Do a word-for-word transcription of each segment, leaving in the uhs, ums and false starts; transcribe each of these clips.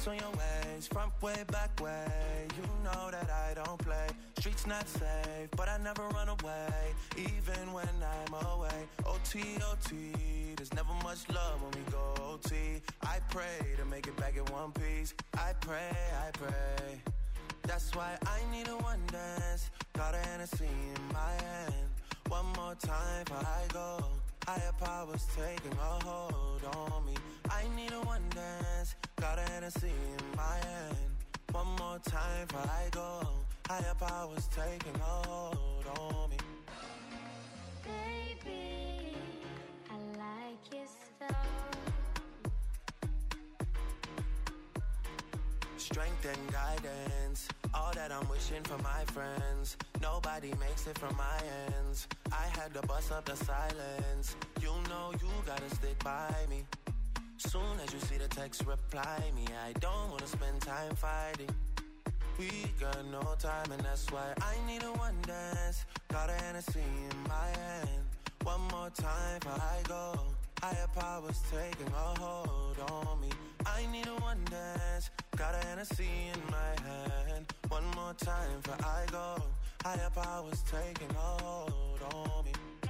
Ice on your ways, front way, back way. You know that I don't play. Streets not safe, but I never run away, even when I'm away. O T, O T, there's never much love when we go O T. I pray to make it back in one piece. I pray, I pray. That's why I need a one dance. Got a Hennessy in my hand. One more time before I go. Higher powers taking a hold on me. I need a one dance. Got a Hennessy in my hand. One more time before I go. Higher powers taking a hold on me. Baby, I like it so. Strength and guidance, all that I'm wishing for my friends. Nobody makes it from my ends. I had to bust up the silence. You know you gotta stick by me. Soon as you see the text, reply me. I don't wanna spend time fighting. We got no time, and that's why I need a one dance. Got a Hennessy in my hand. One more time before I go. Higher powers taking a hold on me. I need a one dance. Got a Hennessy in my hand. One more time before I go. Higher powers taking a hold on me.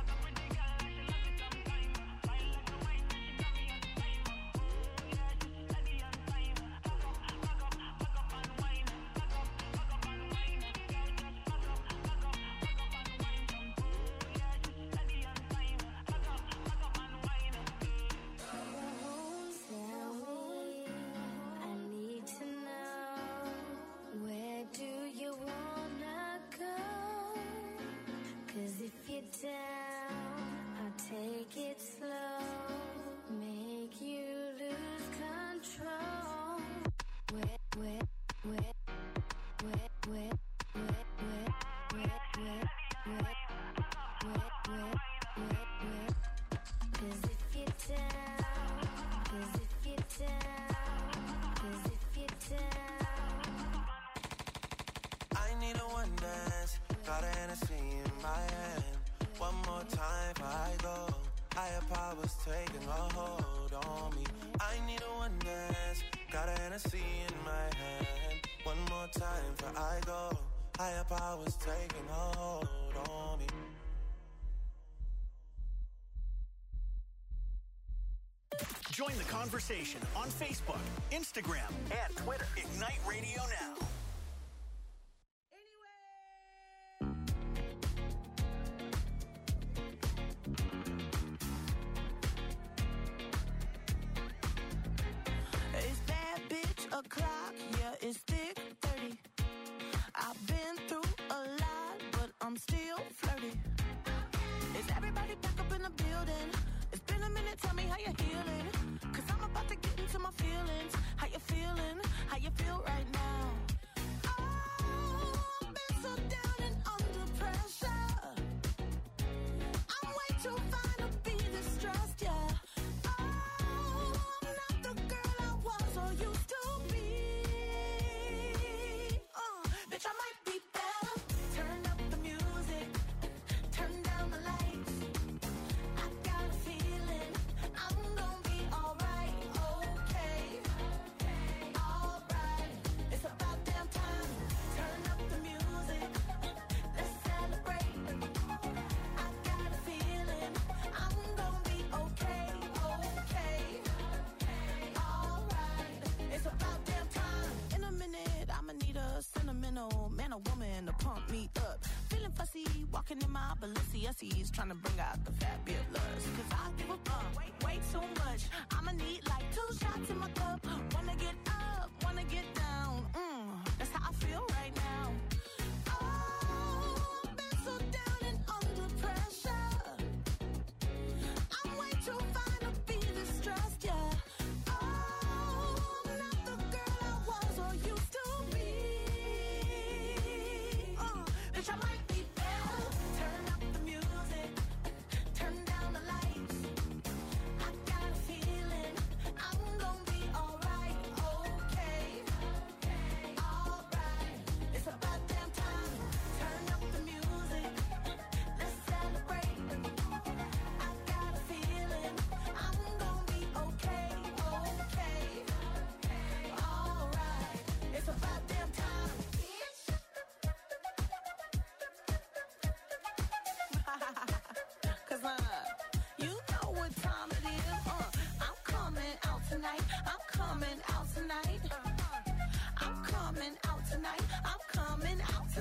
Taking a hold on me. I need a one dance. Got a Hennessy in my hand. One more time before I go. Higher powers taking a hold on me. Join the conversation on Facebook, Instagram, and Twitter. Ignite Radio Now. O'clock, yeah, it's thick thirty. I've been through a lot, but I'm still flirty. Is everybody back up in the building? It's been a minute, tell me how you're healing. Cause I'm about to get into my feelings. How you feeling? How you feel right now? Oh, I've been so down and under pressure. I'm way too fine to be distressed, yeah. Man or woman to pump me up. Feeling fussy, walking in my Balenciennes, trying to bring out the fabulous. Cause I give a fuck, way, way too much. I'ma need like two shots in my cup. Wanna get up, wanna get down. Mm, that's how I feel right now. Oh, I've been so down and under pressure. I'm way too fine to be distressed, yeah. Turn down the lights. I got a feeling I'm gonna be alright.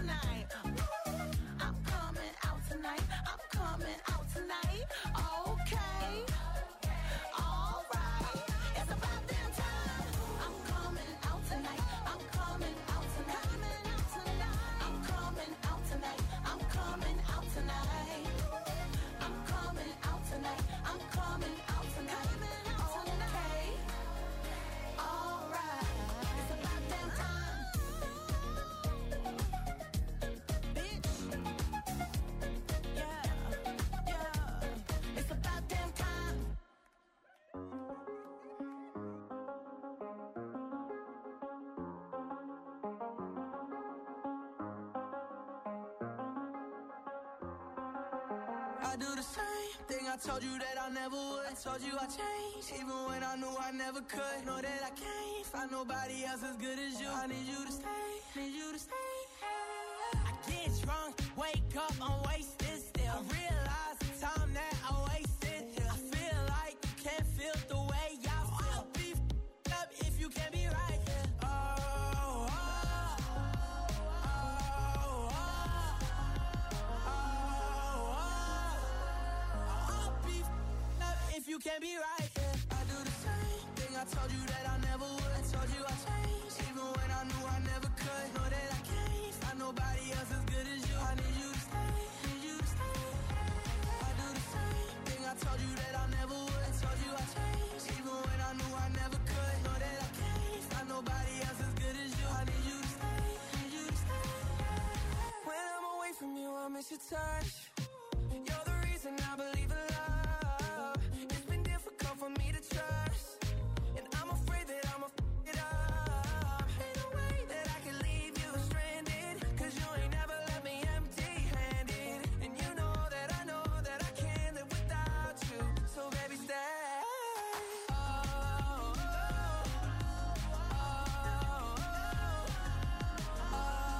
tonight. I'm coming out tonight. I'm coming out tonight. Okay. All right. It's about damn time. I'm coming out tonight. I'm coming out tonight. I'm coming out tonight. I'm coming out tonight. I'm coming out tonight. I'm coming out tonight. Okay. All right. It's about damn time. Bitch. Yeah. Yeah. It's about damn time. I do the same thing I told you that I never would. I told you I changed, even when I knew I never could. Know that I can't find nobody else as good as you. I need you to stay, need you to stay. I get drunk, wake up, I'm wasted still. I realize the time that I wasted here. I feel like you can't feel the way I feel. I'll be f***ed up if you can't be right here. Oh, oh, oh, oh, oh, oh. I'll be f***ed up if you can't be right here. I do the same thing I told you that I never would. I told you I changed, even when I knew I never could. Know that I can't find nobody else as good as you. I need you to stay, need you to stay. I do the same thing I told you that I never would. I told you I changed, even when I knew I never could. Know that I can't find nobody else as good as you. I need you to stay, need you to stay. When I'm away from you, I miss your touch. You're the reason I believe in love. It's been difficult for me to trust, and I'm afraid that I'ma f*** it up. Ain't no way that I can leave you stranded, 'cause you ain't never left me empty-handed. And you know that I know that I can't live without you. So baby, stay. Oh, oh, oh, oh,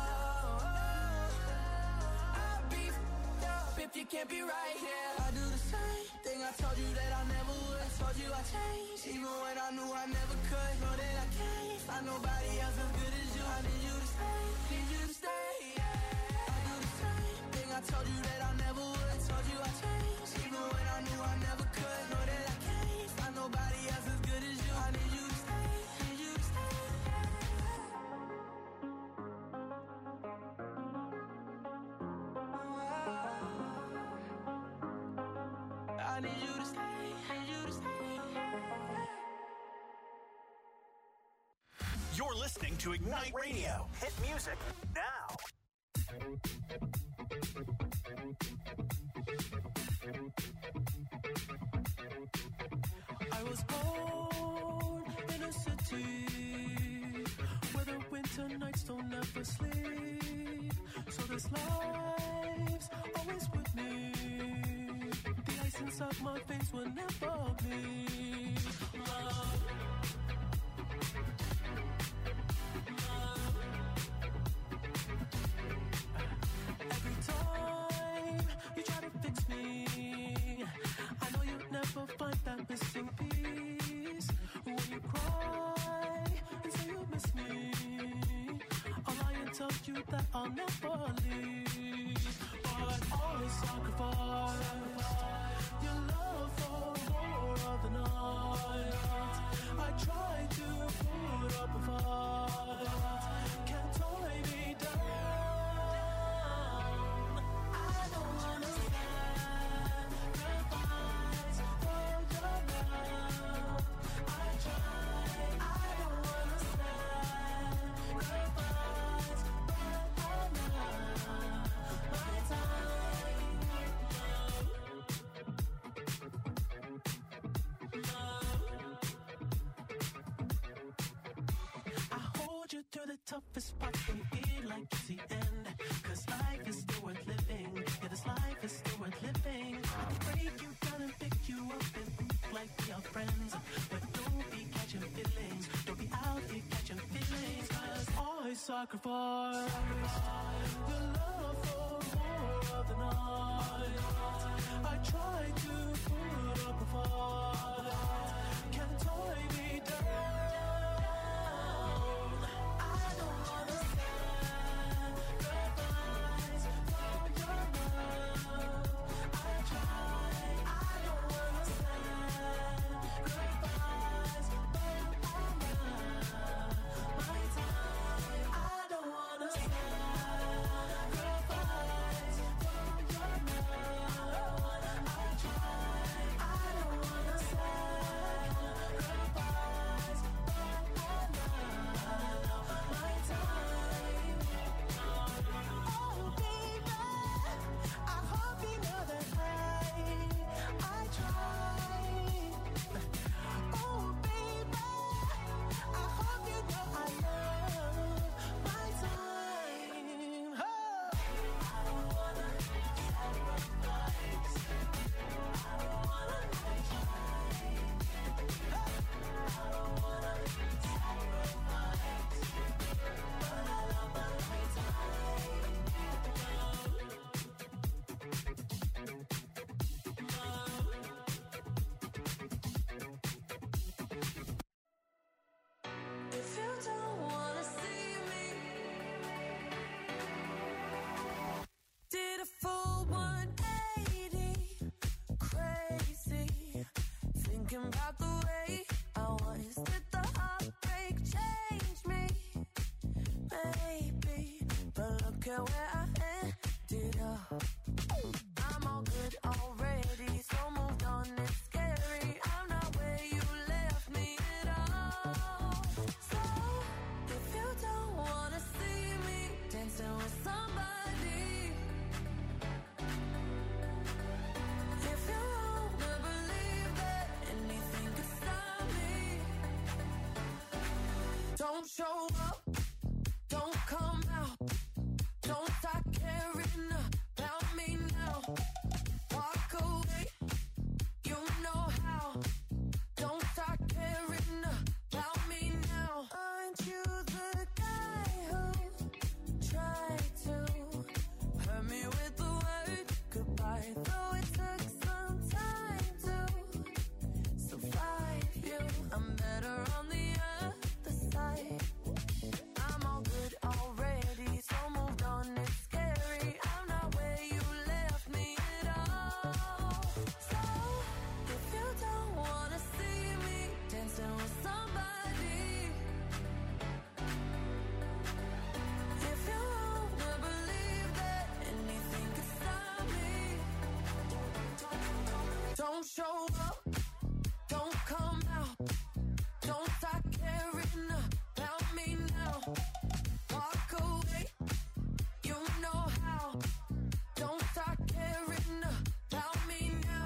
oh. I'll be f***ed up if you can't be right here. I do the same thing I told you that I never would. I told you I changed, even when I knew I never could. Know that I can't find nobody else as good as you. I need you to stay, need you to stay. I do the same thing I told you that I never would. I told you I changed, even when I knew I never could. Know that I can't find nobody else as good as you. I need you to stay, need you to stay. I need you to stay, need you to stay. You're listening to Ignite Radio. Hit music now. I was born in a city where the winter nights don't ever sleep. So this life's always with me. The ice inside my veins will never bleed. Love. Love. Every time you try to fix me, I know you'll never find that missing piece. When you cry and say you miss me, I'll lie and tell you that I'll never leave. But always sacrifice your love for more of the night. I try to put up a fight, can't tie me down. I don't understand the fights for your love. I try, I don't understand the fights, but I'm not my time. I hold you through the toughest parts when you feel like it's the end. 'Cause life is still worth living. Yeah, this life is still worth living. I can break you down and pick you up and think like we are friends. But don't be catching feelings. Don't be out here catching feelings. 'Cause I sacrifice your love for more of the night. I try to put up a fight, can't tie me down. I don't understand the fight. thinking about the way I was. Did the heartbreak change me? Maybe, but look at where I ended up. I'm all good already, so moved on, it's scary. I'm not where you left me at all. So, if you don't wanna see me dancing with somebody, if you wanna believe that anything could stop me, don't show up, don't come out, don't start caring about me now. Walk away, you know how. Don't start caring about me now. Aren't you the guy who tried to hurt me with the word goodbye? Though it took some time to survive you, I'm better on the other side. I'm all good already, so moved on, it's scary. I'm not where you left me at all. So, if you don't wanna see me dancing with somebody, if you wanna believe that anything could stop me, don't show up, don't come out, don't start caring about me now. Walk away, you know how. Don't start caring about me now.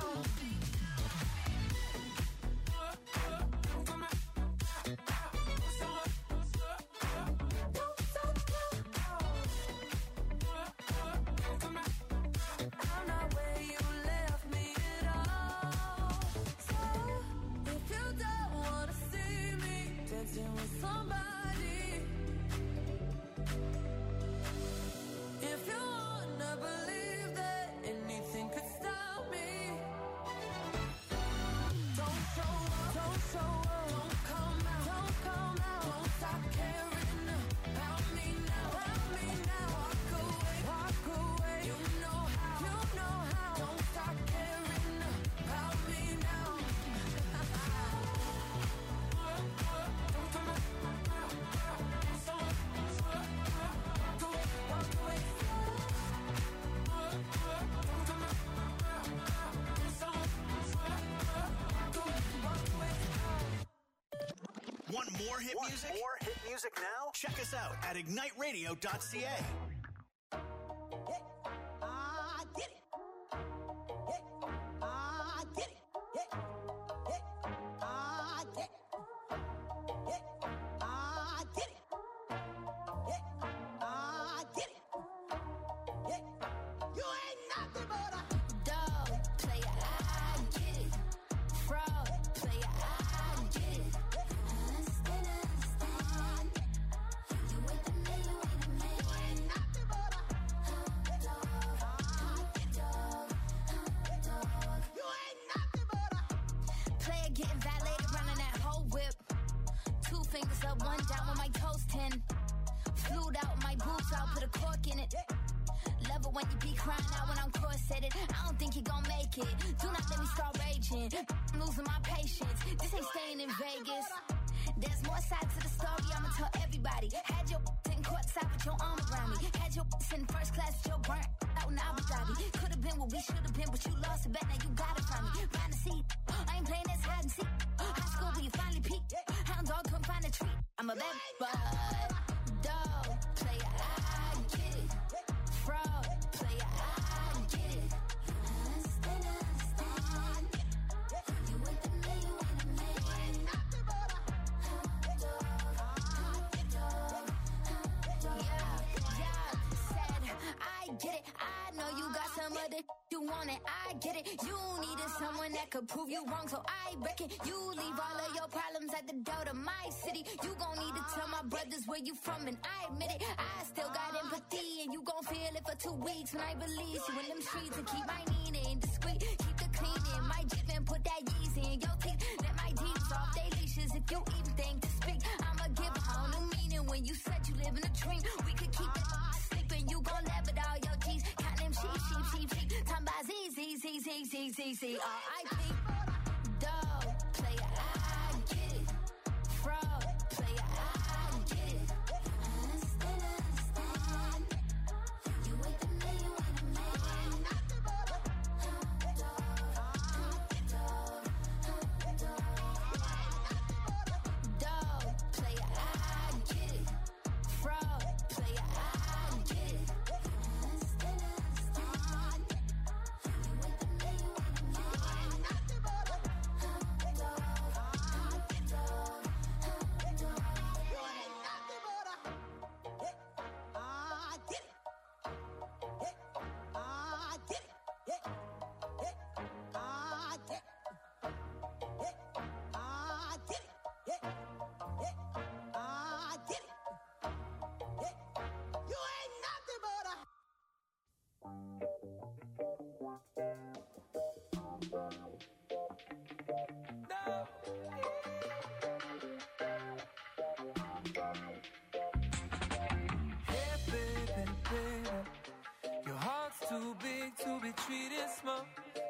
I'm not where you left me at all. So, if you don't wanna see me dancing with somebody, if you wanna believe that anything could stop me, don't show up, don't show up, don't come out, don't come out, don't stop caring about me now, about me now. Walk away, walk away, you know how, you know how. Don't stop caring about me now. Walk away. Want more hit Want music? more hit music now? Check us out at ignite radio dot c a. I get it. Yeah, I get it. Yeah, yeah, I get it. Yeah, I get it. Yeah, I get it. Yeah, you ain't nothing but a Dog player, I get it. Fraud player, I get it. Understand, understand. You with the man, you with the man. you ain't nothing but a Dog, dog, dog. you ain't nothing but a Player getting violated, running that whole whip. Two fingers up, one down with my toes ten. Flued out my boots, I'll put a cork in it. Love it when you be crying out when I'm corseted. I don't think you gon' make it. Do not let me start raging. I'm losing my patience. This ain't staying in Vegas. There's more sides to the story, I'ma tell everybody. Had your in courtside with your arm around me. Had your in first class with your burnt out in Abu Dhabi. Could've been what we should've been, but you lost a bet, now you got it from me. Find a seat, I ain't playing this hide and seek. High school where you finally peaked. Hound dog couldn't find a treat. I'm a bad bud. Dog player, I get it. Fraud player, I get it. Understand, understand. You with the man, you with the man. nothing but a Yeah, yeah, said I get it. I know you got some other you want it. I get it. You needed someone that could prove you wrong, so I reckon you leave all of your problems at the door to my city. You gon' need to tell my brothers where you from, and I admit it. I still got empathy, and you gon' feel it for two weeks when I release you in them streets and keep my meaning discreet. Keep the cleaning, my Jeep and put that Yeezy in your teeth. Let my deeds off they leashes if you even think to speak. I'ma give a whole new meaning when you said you live in a dream. We could keep it sleeping, you gon' laugh at all your G's. Count them sheep, sheep, sheep, sheep. Time by Z, Z, Z, Z, Z, Z, Z, R I P. Dog.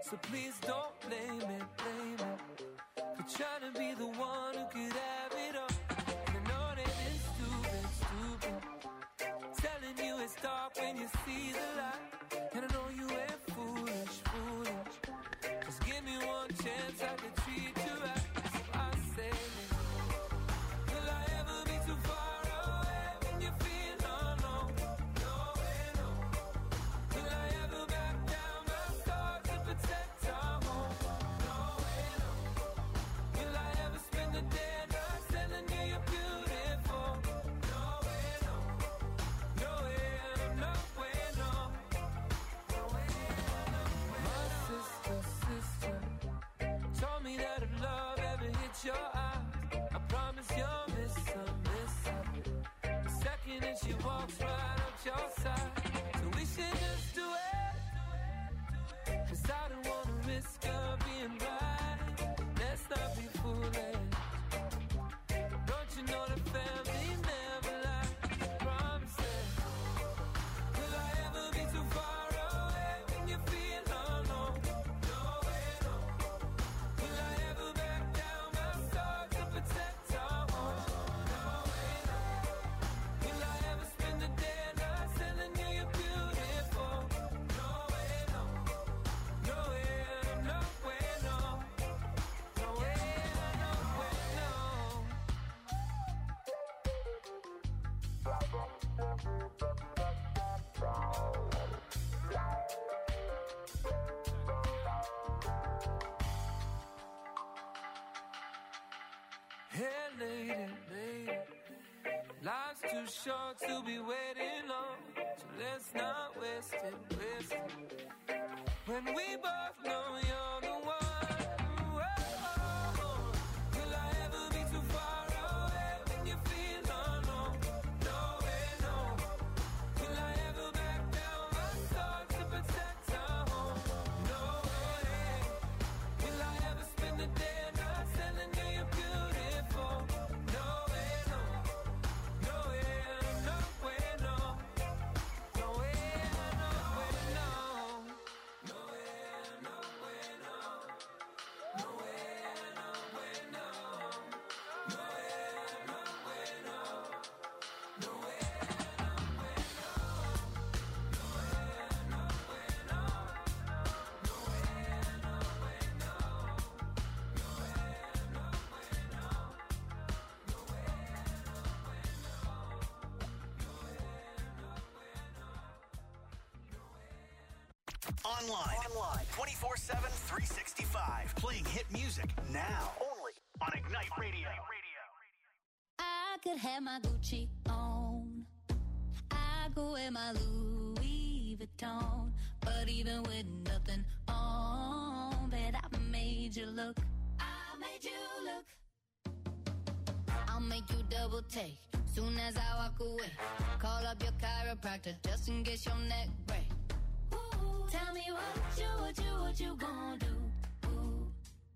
So please don't blame it, blame it for trying to be the one who could have it all. And I know that it's stupid, stupid, telling you it's dark when you see the light. And I know you ain't foolish, foolish. Just give me one chance, I can treat you right. So I say, will I ever be too far away when you feel alone? No way, no. Will I ever back down my sword to protect our home? No way, no. Will I ever spend the day not telling you you're beautiful? No way, no. No way, no way, no. No way, no. My sister, sister told me that if love ever hits your eyes, I promise you'll miss her, miss her. The second that she walks right up your side. So we should just do it, 'cause I don't wanna risk her being right. Let's not be foolish. Don't you know the family never lies? Promise it. Will I ever be too far away when you feel alone? No way, no. Will I ever back down my sword to protect our home? No way, no. Will I ever spend the day not telling you you're beautiful? No way, no. No way, no way, no. No way, no way, no. Hey, lady, lady, life's too short to be waiting on, so let's not waste it, waste it. When we both know you're the one. Whoa. Will I ever be too far away when you feel alone? No way, no. Will I ever back down my sword to protect our home? No way. Will I ever spend the day not telling you you're beautiful? No way, no. No way, no way, no. No way, no way, no. No way, no way, no. No way, no way, no. No way, no way, no. No way, no way, no. No way, no way, no. No way, no way, no. No way, no way, no. No way, Online. Online. twenty-four seven, three sixty-five. Playing hit music now. Only on Ignite Radio. I could have my Gucci on. I could wear my Louis Vuitton. But even with nothing on, bet I made you look. I made you look. I'll make you double take soon as I walk away. Call up your chiropractor just in case your neck break. Ooh, tell me what you, what you, what you gonna do? Ooh.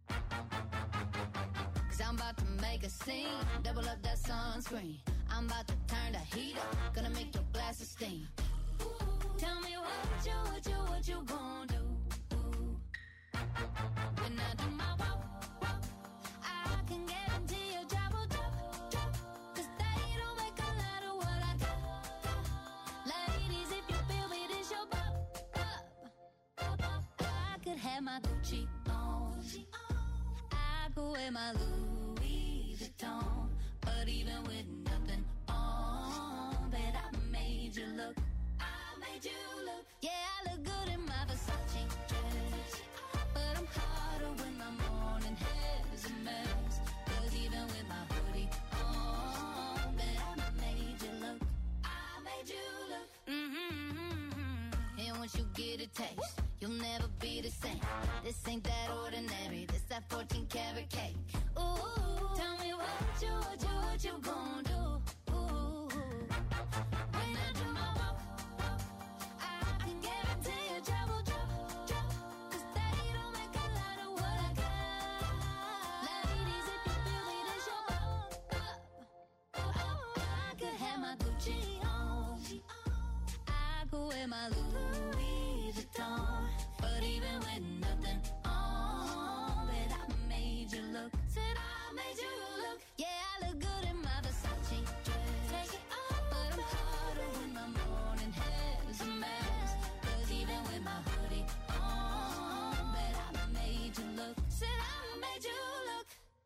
Cause I'm about to make a scene, double up that sunscreen. I'm about to turn the heat up, gonna make your glasses steam. Ooh, tell me what you, what you, what you gonna do? Ooh. When I do my walk, walk, I can guarantee your job will drop, drop. Cause they don't make a lot of what I got, got. Ladies, if you feel me, this your pop, pop, pop, pop. I could have my Gucci on. I could wear my Louis Vuitton. But even with nothing on, bet I made you look. I made you look. Yeah, I look good in my Versace dress. But I'm hotter when my morning hair's a mess. Cause even with my hoodie on, bet I made you look. I made you look. Mm-hmm. And once you get a taste, you'll never be the same. This ain't that ordinary, this that fourteen karat cake. Ooh, tell me what you, what you, what you gonna do? Ooh, when I do my walk, walk, I can guarantee your job will drop, drop. Cause they don't make a lot of what I got. Ladies, if you feel me, this your pop, pop, pop. I could have my Gucci on. I could wear my Louis Vuitton. But But even with nothing on, bet I made you look. Said I made you look. Yeah, I look good in my Versace dress. Take it off, but I'm hotter when my morning hair's a mess. Cause even with my hoodie on, bet I made you look. Said I made you look.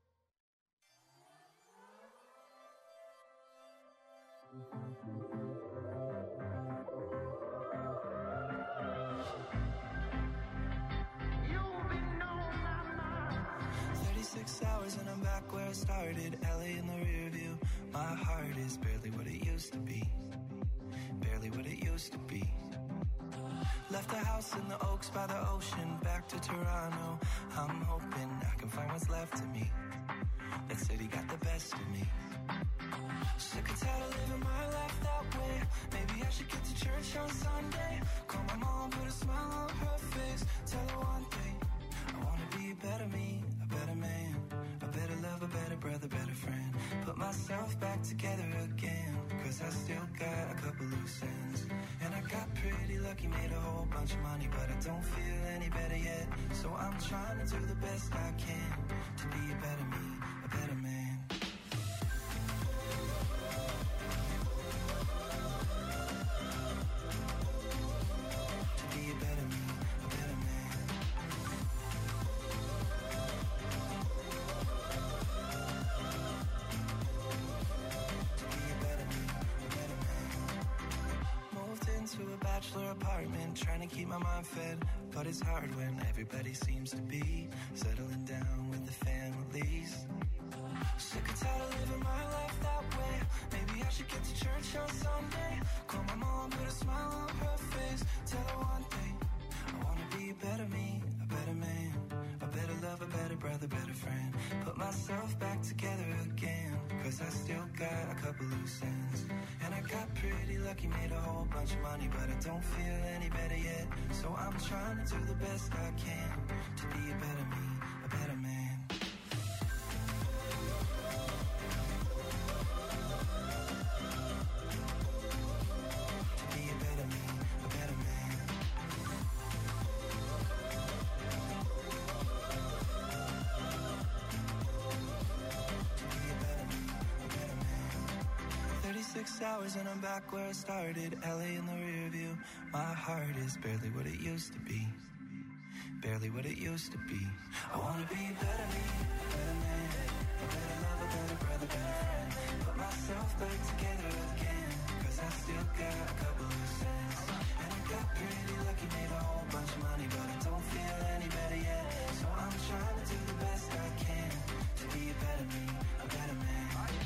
thirty-six hours and I'm back where I started. L A in the rear view. My heart is barely what it used to be. Barely what it used to be. Left the house in the Oaks by the ocean. Back to Toronto. I'm hoping I can find what's left of me. That city got the best of me. Sick and tired of living my life that way. Maybe I should get to church on Sunday. Call my mom, put a smile on her face. Tell her one thing, I wanna be a better me, a better man, a better lover, better brother, better friend. Put myself back together again, cause I still got a couple loose ends. And I got pretty lucky, made a whole bunch of money, but I don't feel any better yet. So I'm trying to do the best I can to be a better me, a better man. To a bachelor apartment, trying to keep my mind fed, but it's hard when everybody seems to be settling down with the families. Sick and tired of living my life that way. Maybe I should get to church on Sunday. Call my mom, put a smile on her face. Tell her one thing, I wanna be a better me, a better man, a better lover, better brother, better friend. Put myself back together again, cause I still got a couple loose ends. And I got pretty lucky, made a whole bunch of money, but I don't feel any better yet. So I'm trying to do the best I can to be a better me, a better man. To be a better me, a better man. To be a better me, a better man. thirty-six hours and I'm back where I started. L A in the rear view. My heart is barely what it used to be. Barely what it used to be. I wanna be a better me, a better man, a better lover, better brother, better friend. Put myself back together again, cause I still got a couple loose ends. And I got pretty lucky, made a whole bunch of money, but I don't feel any better yet. So I'm trying to do the best I can to be a better me, a better man.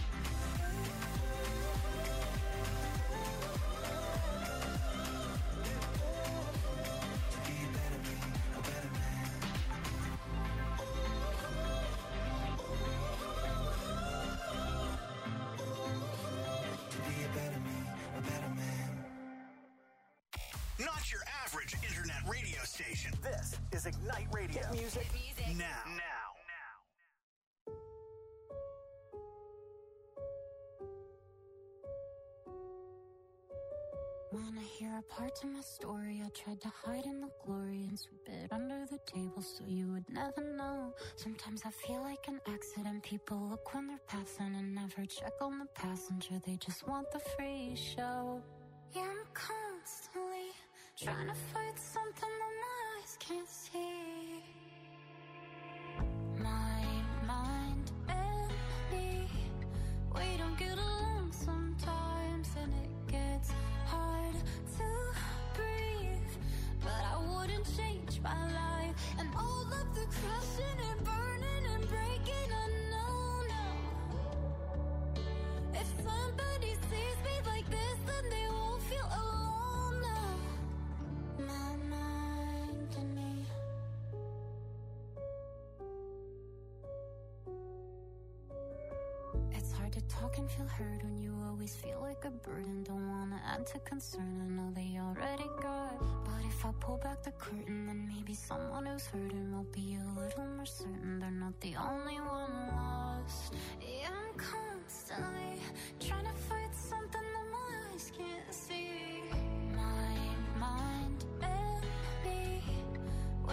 Not your average internet radio station. This is Ignite Radio. Hit music. Hit music. Now. Now. Wanna hear a part of my story? I tried to hide in the glory and sweep it under the table so you would never know. Sometimes I feel like an accident. People look when they're passing and never check on the passenger. They just want the free show. Yeah, I'm constantly trying to fight something that my eyes can't see. My mind and me, we don't get along sometimes, and it gets hard to breathe. But I wouldn't change my life, and all of the crashing and burning and breaking, I know now. If somebody sees me like this, then they won't feel alone now. My mind and me. It's hard to talk and feel heard when you always feel like a burden. Don't wanna add to concern, I know they already got. But if I pull back the curtain, then maybe someone who's hurting will be a little more certain they're not the only one lost. Yeah, I'm constantly trying to fight something that my eyes can't see. My mind and me,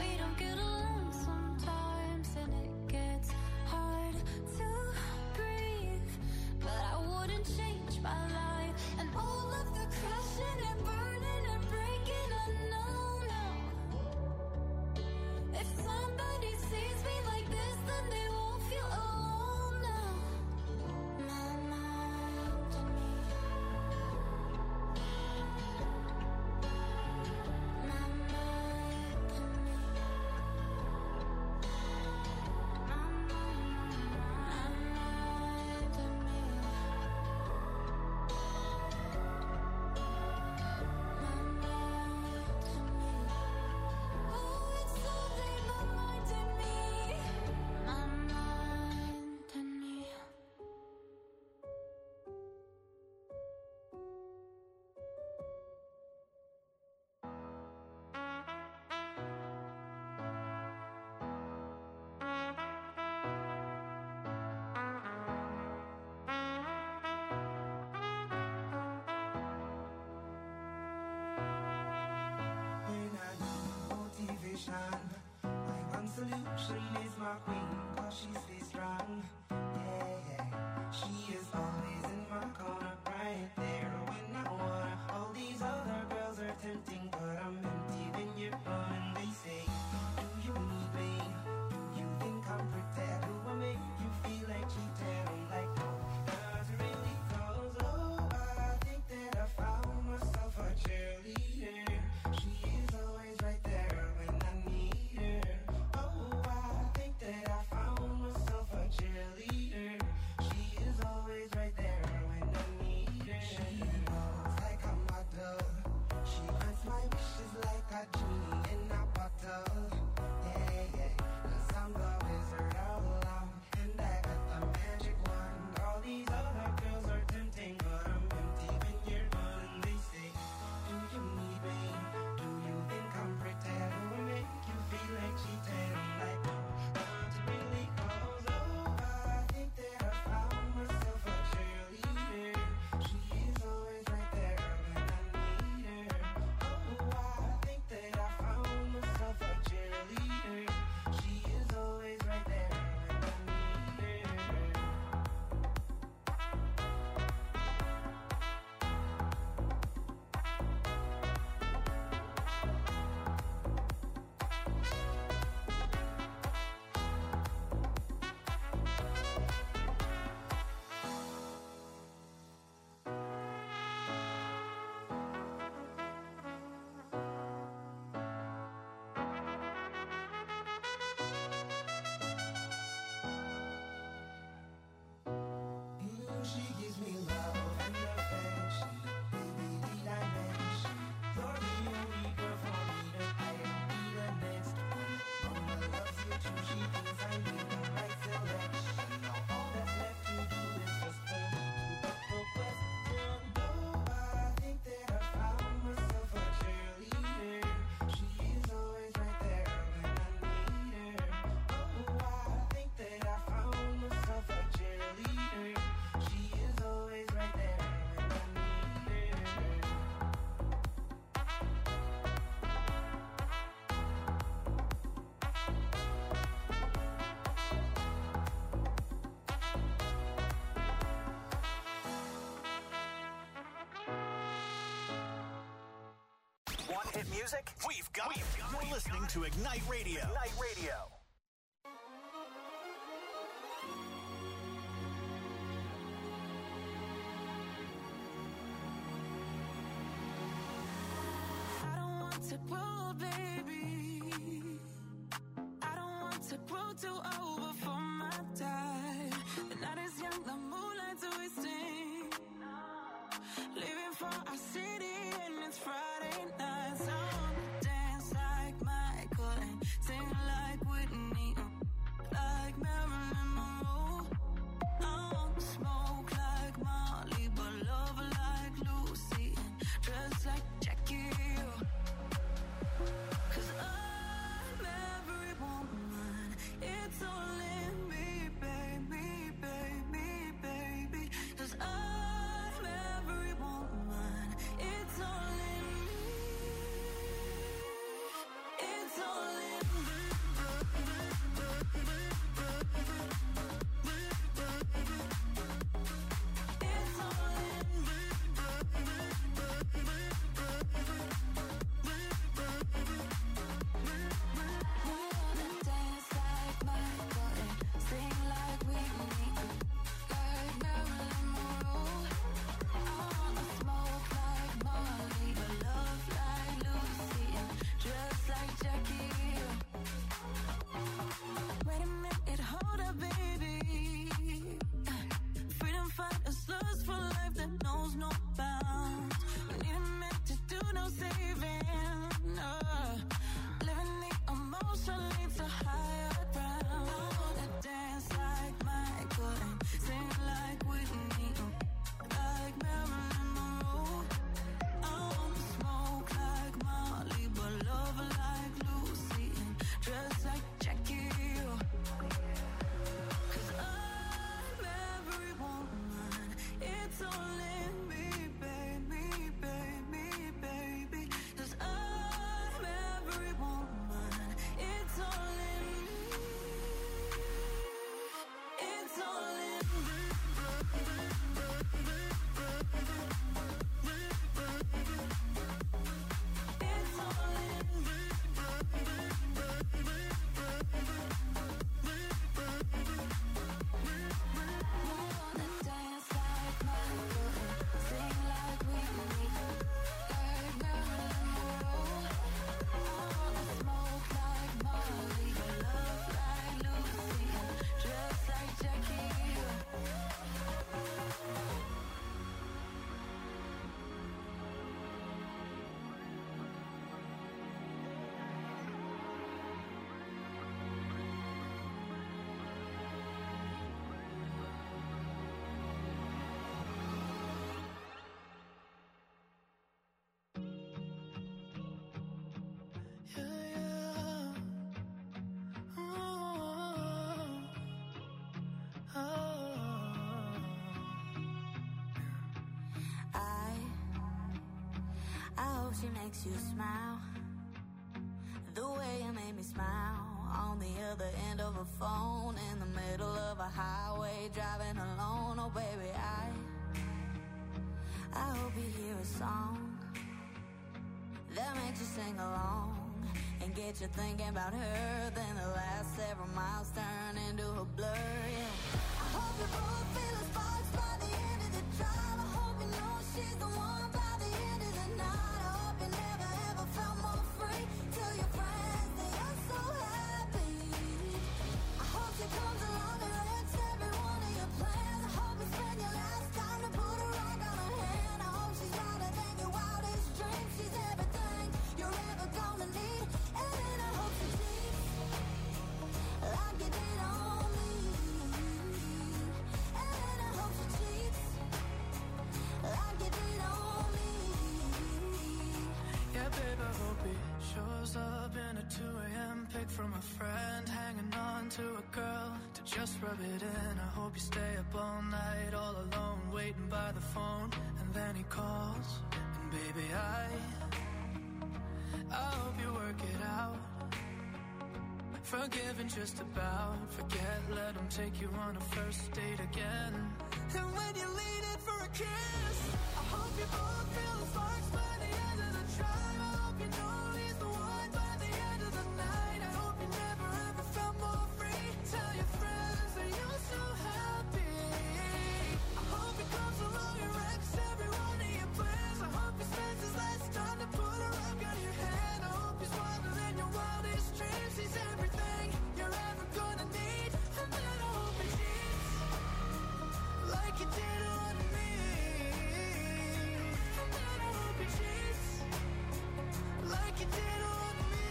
my queen, cause she stays strong. Yeah, yeah. She is always in my corner, right there when I wanna. All these other girls are tempting, but I'm empty when you're gone. And they say, do you need me? Do you think I'm pretty? Do I make you feel like cheating? I'm like, no, not really, cause oh, I think that I found myself a cheerleader. She is always right there when I need her. Oh, I think that I found myself a cheerleader. She is always right there when I need her. She knows like a model. She grants my wishes like a genie in a bottle. Yeah, yeah, cause I'm the wizard all along, and I got the magic wand. All these other girls are tempting, but I'm empty when you're gone. And they say, do you need me? Do you think I'm pretty? Do I make you feel like cheating? I'm like, no, not really, cause oh, I think that I found myself a cheerleader. She is always right there when I need her. Oh, I think that I found myself a cheerleader. She is always right there when I need her. Mm, she gives me love and affection. Baby, need I mention? You're the only girl for me to I be the next one. Mama loves you too. She thinks I made the right selection. Now all that's left to do is just turn to the question. Oh, I think that I found myself a cheerleader. She is always right there when I need her. Oh, I think that I found myself a cheerleader. She is always right there when I need her. Want hit music? We've got it. You're listening to Ignite Radio. Ignite Radio. I don't want to grow, baby. I don't want to grow too old before my time. The night is young, the moonlight's wasting. Leaving for our city and it's Friday night. So I wanna dance like Michael and sing like Whitney, like Marilyn Monroe. I want to smoke like Molly, but love like Lucy and dress like Jackie Hill. Cause I'm every woman, it's all in me, baby, baby, baby. Cause I'm every woman, it's all in me. It's all in me. I hope she makes you smile the way you made me smile on the other end of a phone in the middle of a highway driving alone. Oh baby, I I hope you hear a song that makes you sing along and get you thinking about her. Then the last several miles turn into a blur. Yeah. I hope you both feel the sparks by the end of the drive. I hope you know she's the one by the end of the night. I hope you never ever felt more free. Tell your friends that you're so happy. I hope she comes along and wrecks every one of your plans. I hope you spend your last time to put a rock on her hand. I hope she's wilder than your wildest dreams. She's everything you're ever gonna need. And then I hope she cheats like you did on me. And then I hope she cheats like you did on me. Yeah, babe, I hope he shows up in a two a.m. pic from a friend, hanging on to a girl to just rub it in. I hope you stay up all night, all alone, waiting by the phone, and then he calls, and baby, I I hope you work it out. Forgiving just about, forget, let him take you on a first date again. And when you lean in for a kiss, I hope you both feel the sparks by the end of the drive. I hope you know he's the one by the end of the night. I hope you never ever felt more free. Tell your friends that you're so happy. I hope he comes along and wrecks every one of your plans. I hope he spends his last time to put a rock on your hand. I hope he's wilder than your wildest dreams. He's everything you're ever gonna need. And then I hope he cheats like you did on me. And then I hope he cheats like you did on me.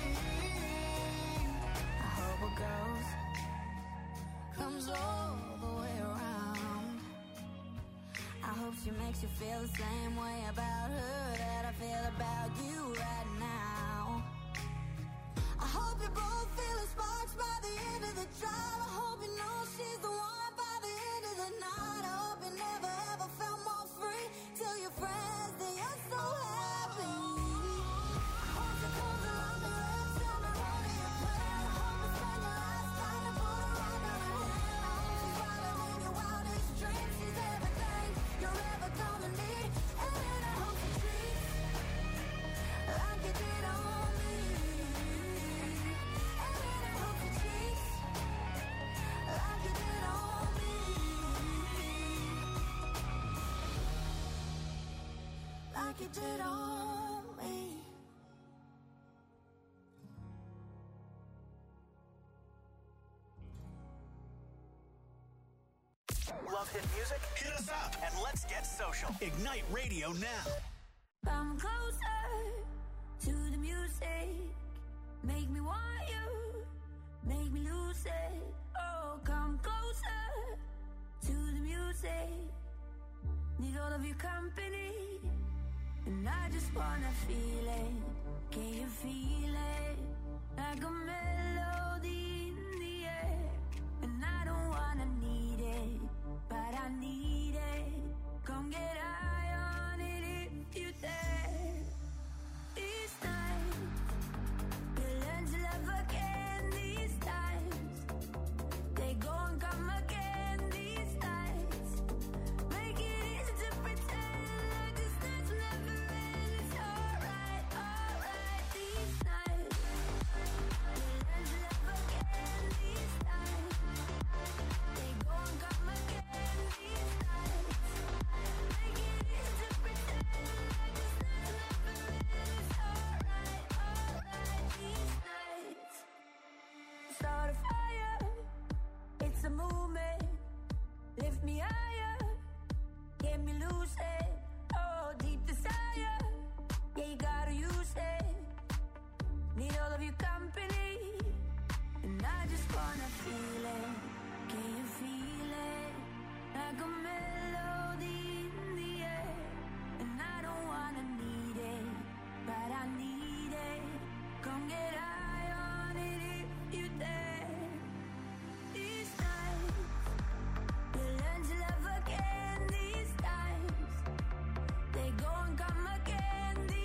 I hope a ghost comes all the way around. I hope she makes you feel the same way about her that I feel about you right now. I hope you both feel the sparks by the end of the drive. I hope you know she's the one by the end of the night. I hope you never ever felt more free. Tell your friends that you're so happy. I hope she comes along and wrecks every one of your plans. I hope you spend your last time to put a rock on her hand. I hope she's wilder than your wildest dreams. She's everything you're ever gonna need. And then I hope she treats like you did on me. And then I hope she treats like you did on me. Like you did on me. Love hit music? Hit us up and let's get social. Ignite Radio now. Come closer to the music. Make me want you. Make me lose it. Oh, come closer to the music. Need all of your company. And I just wanna feel it. Can you feel it? Like a melody in the air. And I don't wanna need it, but I need it. Come get high on it if you dare. These times, you'll learn to love again. These times, they go and come again. These nights, make it easy to pretend like this night's never end. It's alright, alright. These nights, you'll learn to love again. These times, they go and come again. These nights, make it easy to pretend like this night's never end. It's alright, alright. These nights, start a fire. It's a movement. Lift me higher. Get me lucid. Oh, deep desire. Yeah, you gotta use it. Need all of your company. And I just wanna feel it. Can you feel it? Like a melody in the air. And I don't wanna need it, but I need it. Come get high on it if you dare. These nights, you'll learn to love again. These times, they go and come again.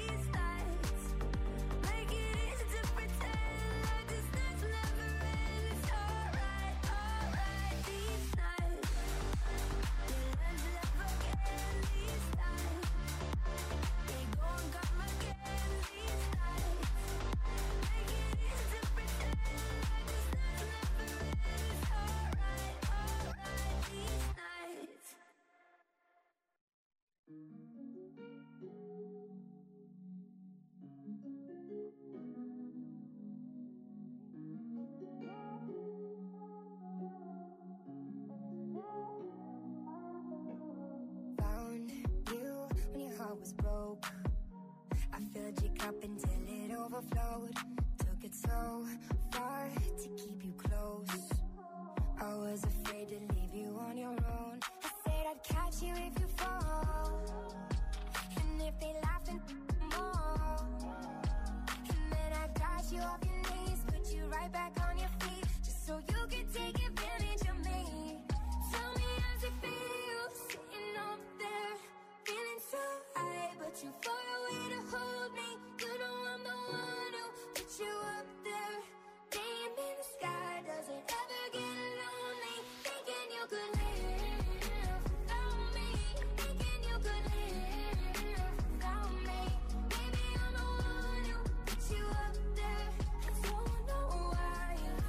broke. I filled your cup until it overflowed. Took it so far to keep you close. I was afraid to leave you on your own. I said I'd catch you if you fall. And if they laugh, then more. And then I got you off your knees, put you right back on your feet, just so you could take advantage of me. Tell me how's it feel, sitting up there, feeling so high, but you far away to hold me. You know I'm the one who put you up there, name in the sky. Does it ever get lonely, thinking you could live without me, thinking you could live without me? Maybe I'm the one who put you up there, I don't know why.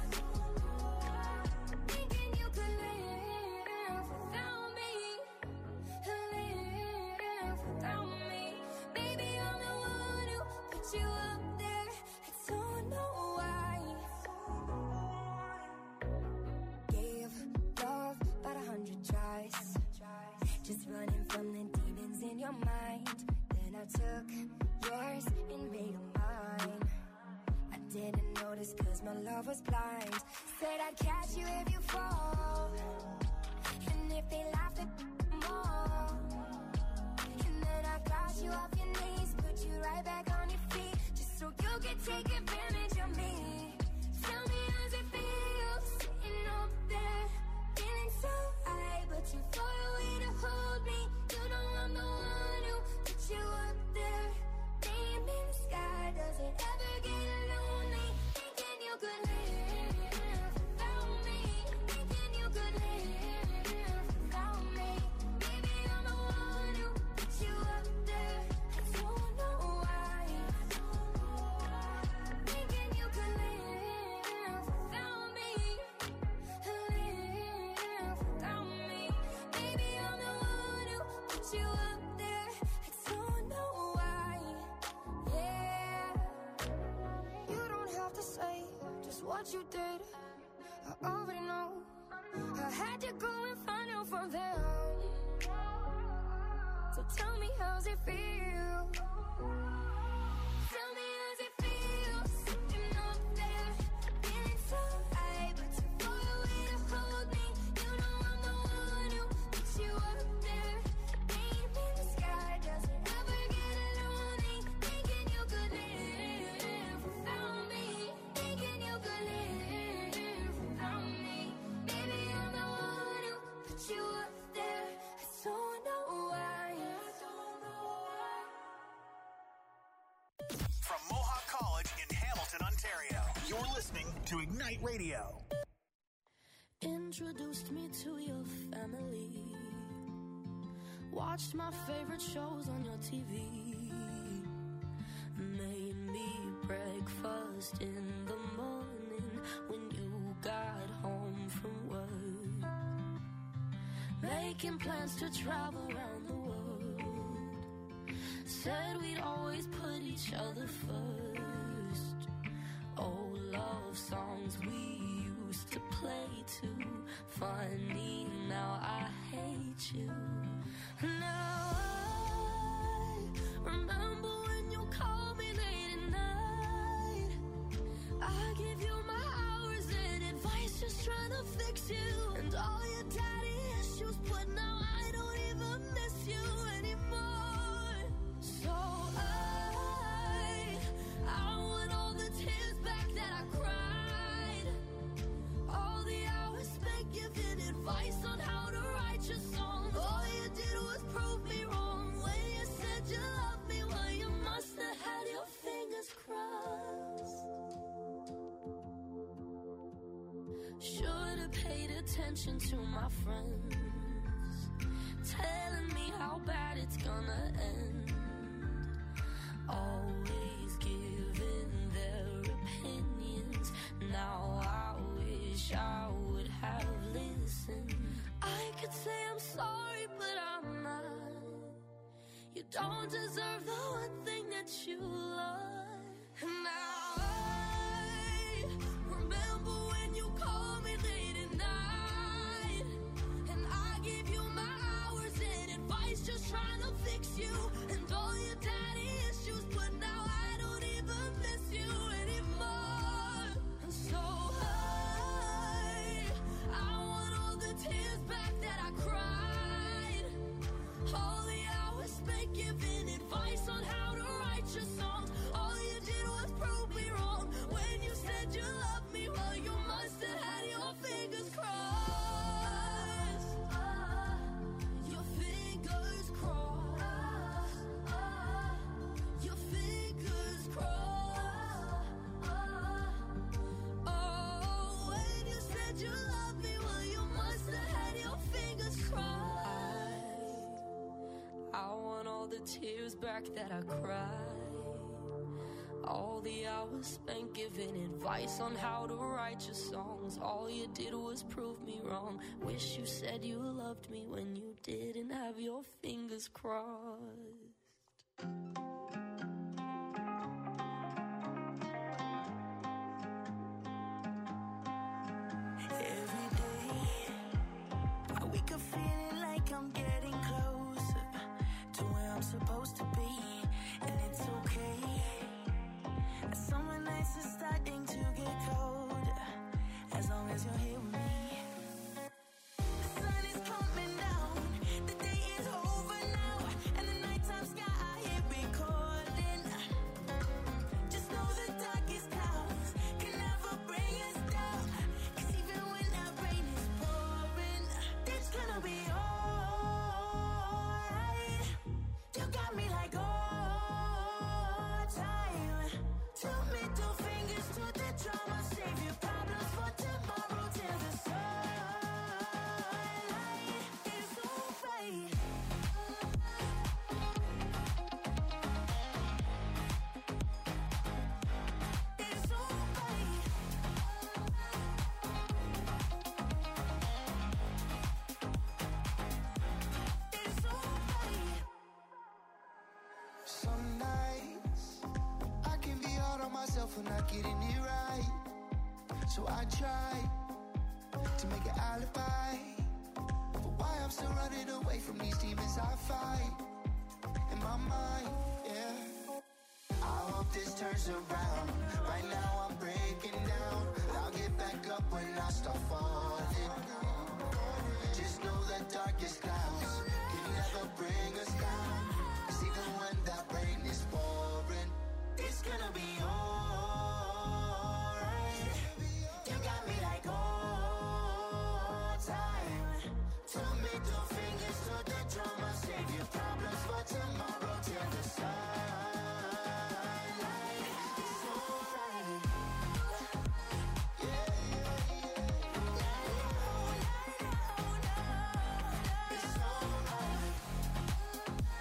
Thinking you could live without me, live without me. Baby, I'm the one who put you up there, I don't know why. Gave love about a hundred tries, just running from the demons in your mind. Then I took yours and made them mine. I didn't notice cause my love was blind. Said I'd catch you if you fall. And if they laugh, then more. And then I got you off your knees, put you right back on your feet, just so you could take advantage of me. Tell me how's it feel, sitting up there, feeling so high, but you far away to hold me. You know I'm the one who put you up there, name in the sky. Does it ever get lonely, thinking you could live without me, thinking you could live without me? Maybe I'm the one who put you up there, I don't know why. Thinking you could live without me, live without me. Maybe I'm the one who put you up there, I don't know why. Yeah, you don't have to say just what you did, I already know. I had to go and find out from them. So tell me how's it feel. Tell me how's it feel, sitting up there, feeling so high, but you far away to hold me. You know I'm the one who put you up there, name in the sky. Does it ever get lonely, thinking you could live without me, thinking you could live without me? Maybe I'm the one who put you up there, I don't know why. From Mohawk College in Hamilton, Ontario, you're listening to Ignite Radio. Introduced me to your family, watched my favorite shows on your T V, made me breakfast in the morning when you got home from work, making plans to travel around the world, said we'd always put each other first. Old love songs we used to play too. Funny, now I hate you. Now I remember when you called me late at night. I give you my hours and advice, just trying to fix you and all your daddy issues, but now I don't even miss you anymore. So I, I want all the tears back that I cried, all the hours spent giving advice on how to write your songs. All you did was prove me wrong when you said you loved me. Well, you must have had your fingers crossed. Should have paid attention to my friends, telling me how bad it's gonna end. Always giving their opinions. Now I wish I would have listened. I could say I'm sorry, but I'm not. You don't deserve the one thing that you love. Now I remember when you called me late at night, and I gave you my hours and advice, just trying to fix you and all your dad prove me wrong. When you said you loved me, well, you must have had your fingers crossed. Your fingers crossed. Your fingers crossed. Oh, when you said you loved me, well, you must have had your fingers crossed. I want all the tears back that I cried. All the hours spent giving advice on how to write your songs. All you did was prove me wrong. Wish you said you loved me when you didn't have your fingers crossed. Every day, I wake up feeling like I'm getting closer to where I'm supposed to be, and it's okay. Summer nights are starting to get colder, as long as you're here with me. The sun is coming down, the day is over now, and the nighttime sky I hear recording. Just know the darkest clouds can never bring us down, 'cause even when that rain is pouring, it's gonna be alright. You got me like all time. Two middle fingers to the drama, save your problems for tomorrow till the sunlight is alright. It's alright. It's alright. Some nights I can be hard on myself for not getting it right. So I try to make an alibi for why I'm still running away from these demons I fight in my mind, yeah. I hope this turns around. Right now I'm breaking down, but I'll get back up when I start falling. Just know the darkest clouds can never bring us down, 'cause even when that rain is pouring, it's gonna be alright. You got me like all time. Two middle fingers to the drama, save your problems for tomorrow till the sunlight is alright. Yeah, yeah, yeah. It's alright.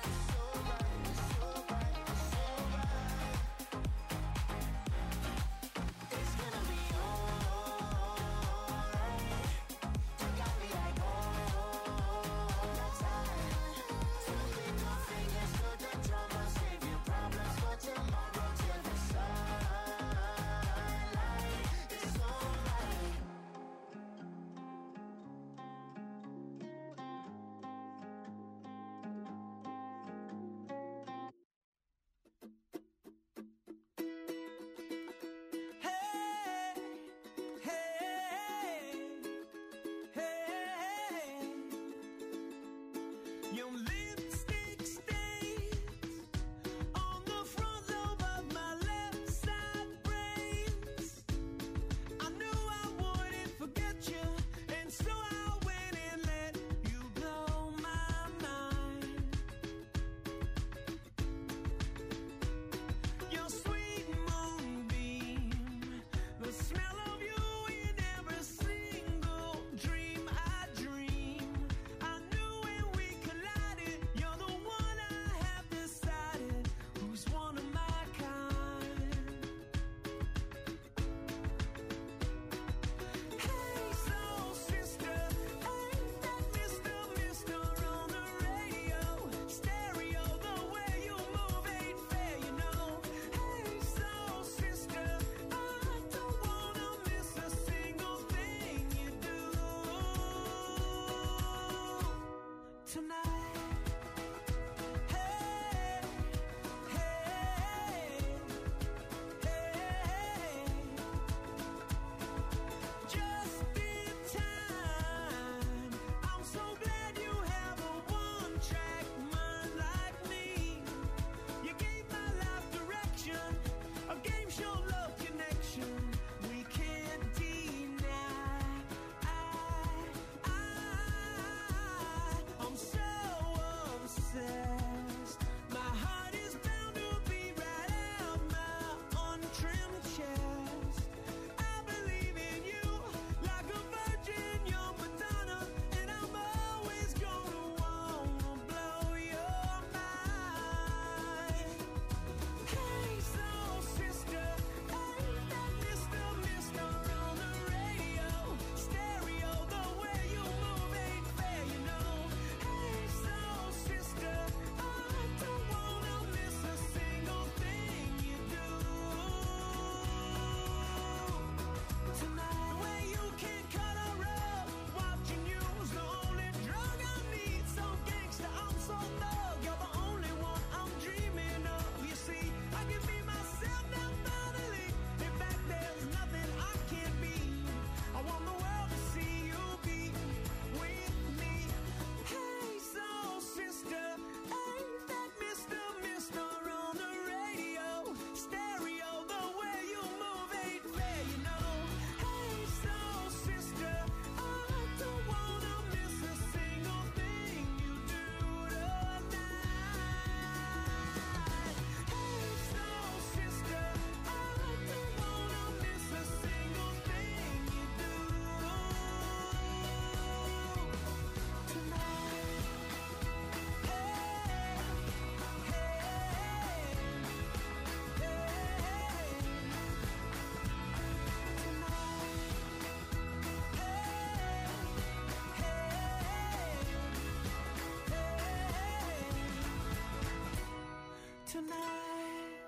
tonight.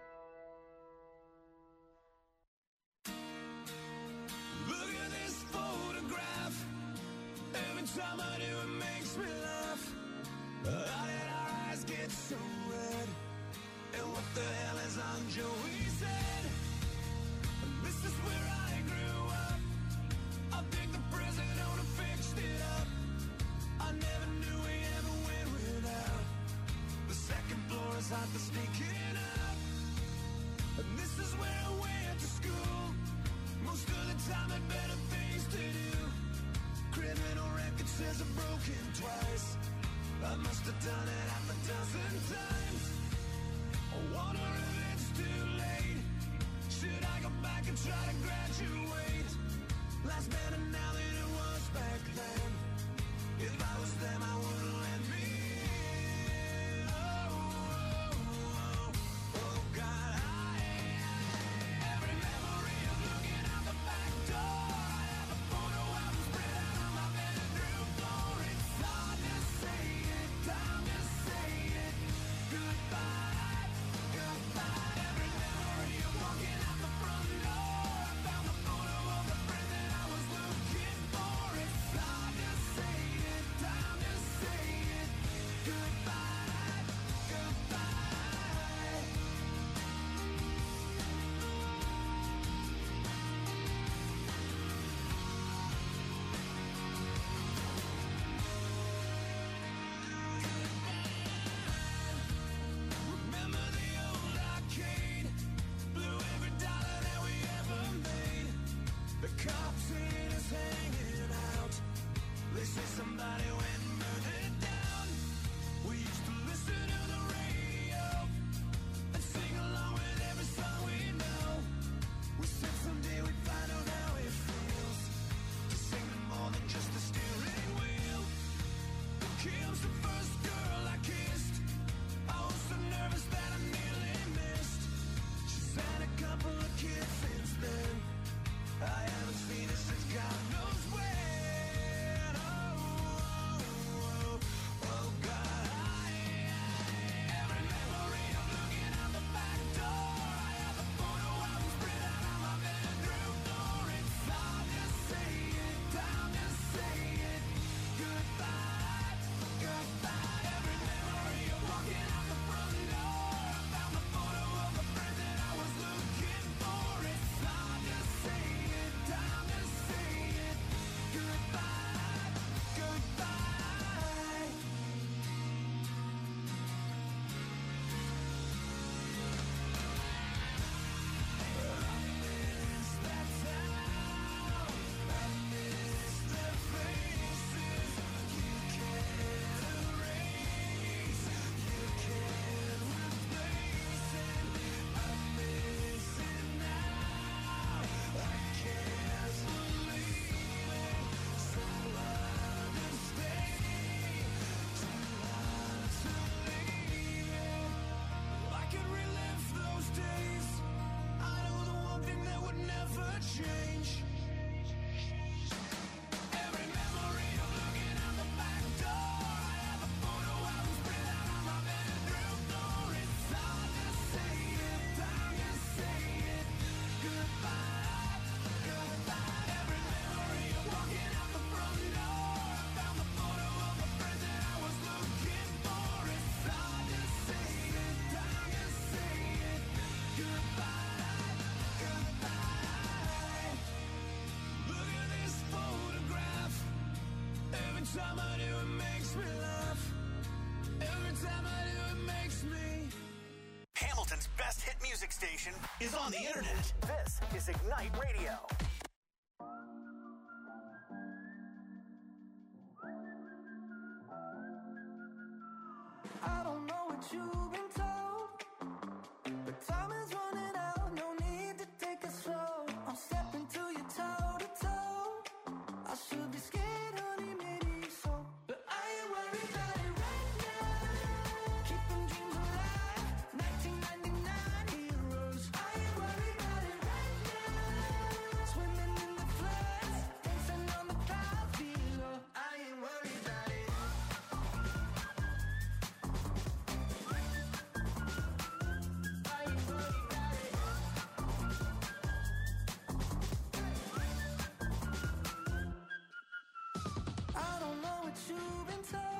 Look at this photograph. Every time I do it makes me laugh. How did our eyes get so red? And what the hell is on Joey's head? This is where I grew up. I think the president owner fixed it up. I never knew we ever went without. The second floor is hot for sneaking up. And this is where I went to school. Most of the time had better things to do. Criminal record says I'm broken twice. I must have done it half a dozen times. I wonder if it's too late. Should I go back and try to graduate? Life's better now than it was back then. If I was them, I wouldn't let me in. Oh, oh, oh, oh God, I, every memory of looking out the back door. I have a photo album spread out on my bedroom floor. It's hard to say it, time to say it. Goodbye, goodbye. Every memory of walking out the front door. I found the photo of the friend that I was looking for. It's hard to say it, time to say it. Goodbye, goodbye. Remember the old arcade? Blew every dollar that we ever made. The cops seen us hanging out. They say somebody went and burned it down. We used to listen to the radio and sing along with every song we know. We said someday we'd find out how it feels to sing to more than just the steering wheel. Kim's the first girl I kissed. I was so nervous that I nearly missed. She's had a couple of kids since then. I haven't seen her since God knows when. Oh, oh, oh, oh God, I, every memory of looking out the back door. I have a photo album spread out on my bedroom floor. It's hard to say it, time to say it. Goodbye, goodbye. Every memory of walking out the front door. I found the photo of the friend that I was looking for. It's hard to say it, time to say it. Goodbye, goodbye. I miss that town. I miss the faces you can't erase, you can't replace it. I miss it now. I can't believe it. So hard to stay, too hard to leave it. I could relive those days. I know the one thing that would never change. Every memory of looking out the back door. I have a photo album spread out on my bedroom floor. It's hard to say it, time to say it. Goodbye, goodbye. Every memory of walking out the front door. I found the photo of a friend that I was looking for. It's hard to say it, time to say it. Goodbye, goodbye. Look at this photograph. Every time I do it makes me laugh. Every time I do it makes me. Hamilton's best hit music station is on the internet. This is Ignite Radio. I don't know what you've been told, but time is running out. No need to take it slow. I'm stepping to you toe to toe. I should be scared, honey, maybe so, but I ain't worried about it right now. Keeping dreams alive, nineteen ninety-nine heroes. I ain't worried about it right now. Swimming in the floods, dancing on the cloud below. I ain't worried about it. what you've been told.